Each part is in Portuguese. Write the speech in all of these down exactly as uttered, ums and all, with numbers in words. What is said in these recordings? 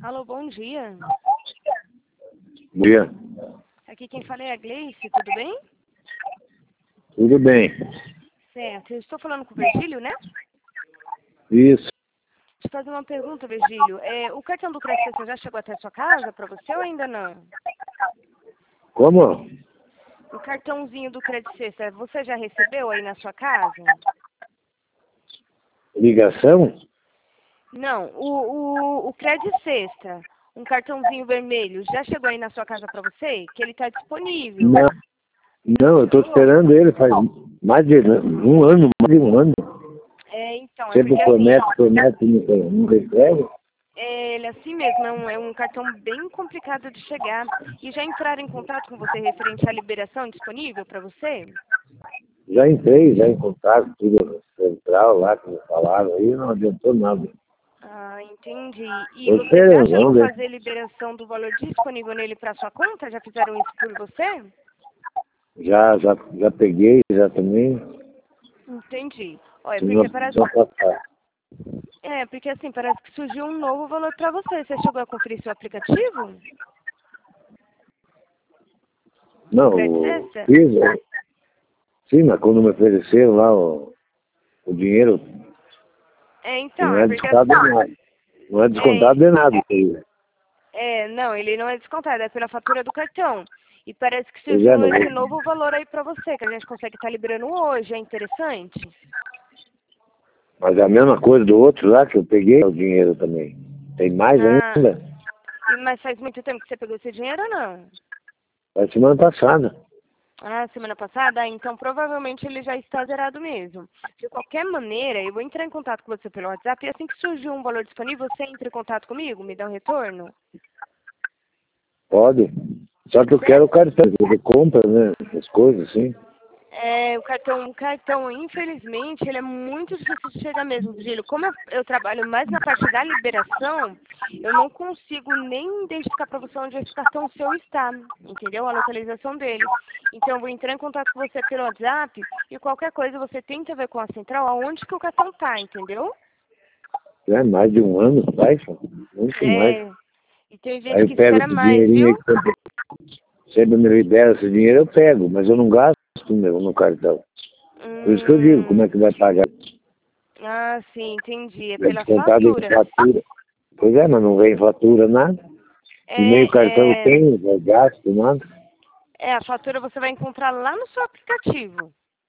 Alô, bom dia. Bom dia. Aqui quem fala é a Gleice, tudo bem? Tudo bem. Certo, eu estou falando com o Virgílio, né? Isso. Deixa eu fazer uma pergunta, Virgílio. É, o cartão do crédito você já chegou até a sua casa para você ou ainda não? Como? O cartãozinho do Crédito Sexta, você já recebeu aí na sua casa? Ligação? Não, o, o, o Crédito Sexta, um cartãozinho vermelho, já chegou aí na sua casa para você? Que ele está disponível. Não. Não, eu estou esperando ele faz mais de um ano, mais de um ano. É, então, é Sempre porque promete, assim, promete, nunca, nunca entrega. é, ele é assim mesmo, é um, é um cartão bem complicado de chegar. E já entraram em contato com você referente à liberação disponível para você? Já entrei, já em contato, tudo central lá, que me falaram aí, não adiantou nada. Ah, entendi. E Tô você já esperando, chegou vamos a ver. fazer liberação do valor disponível nele para sua conta? Já fizeram isso por você? Já, já, já peguei, já também. Entendi. Olha, Se não, porque parece, não passar. é, porque assim, parece que surgiu um novo valor para você. Você chegou a conferir seu aplicativo? Do Não, Crédito o Sexta? fiz, né? Sim, mas quando me ofereceram lá o, o dinheiro, É, que então, não é é porque descontado de nada. Não é é, descontado de nada. Isso aí. é, não, ele não é descontado, é pela fatura do cartão. E parece que Pois é, surgiu mas, esse novo valor aí para você, que a gente consegue estar liberando hoje. É interessante? mas é a mesma coisa do outro lá que eu peguei o dinheiro também. Tem mais Ah, ainda. e, mas faz muito tempo que você pegou esse dinheiro ou não? Foi semana passada. Ah, semana passada? Ah, então provavelmente ele já está zerado mesmo. De qualquer maneira, eu vou entrar em contato com você pelo WhatsApp e assim que surgir um valor disponível, você entra em contato comigo, me dá um retorno? Pode. Só Pode que eu ser? quero o cartão, porque compra, né? As coisas assim. É, o cartão, o cartão, infelizmente, ele é muito difícil de chegar mesmo, Virgílio. Como eu, eu trabalho mais na parte da liberação, eu não consigo nem identificar para você onde esse cartão seu está, entendeu? A localização dele. Então, eu vou entrar em contato com você pelo WhatsApp e qualquer coisa você tenta ver com a central aonde que o cartão tá, entendeu? É mais de um ano, faz, muito mais. É, e tem Aí gente eu que pego espera esse mais, dinheirinho aí viu? que sempre, sempre me libera esse dinheiro, eu pego, mas eu não gasto meu no cartão. Por isso que eu digo, como Hum, é que vai pagar? ah, sim, entendi. É É pela descontado em fatura. fatura. Pois é, mas não vem fatura, nada. E nem o cartão É, é, tem, não gasto, nada. é, a fatura você vai encontrar lá no seu aplicativo.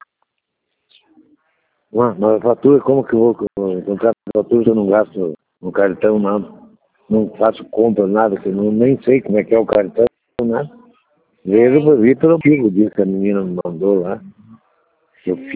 Uma, mas a fatura, como que eu vou encontrar a fatura se eu não gasto no cartão, nada? Não faço compra, nada, que eu não, nem sei como é que é o cartão, nada. É, Vejo, vi pelo que o dia que a menina me mandou lá. Eu fiz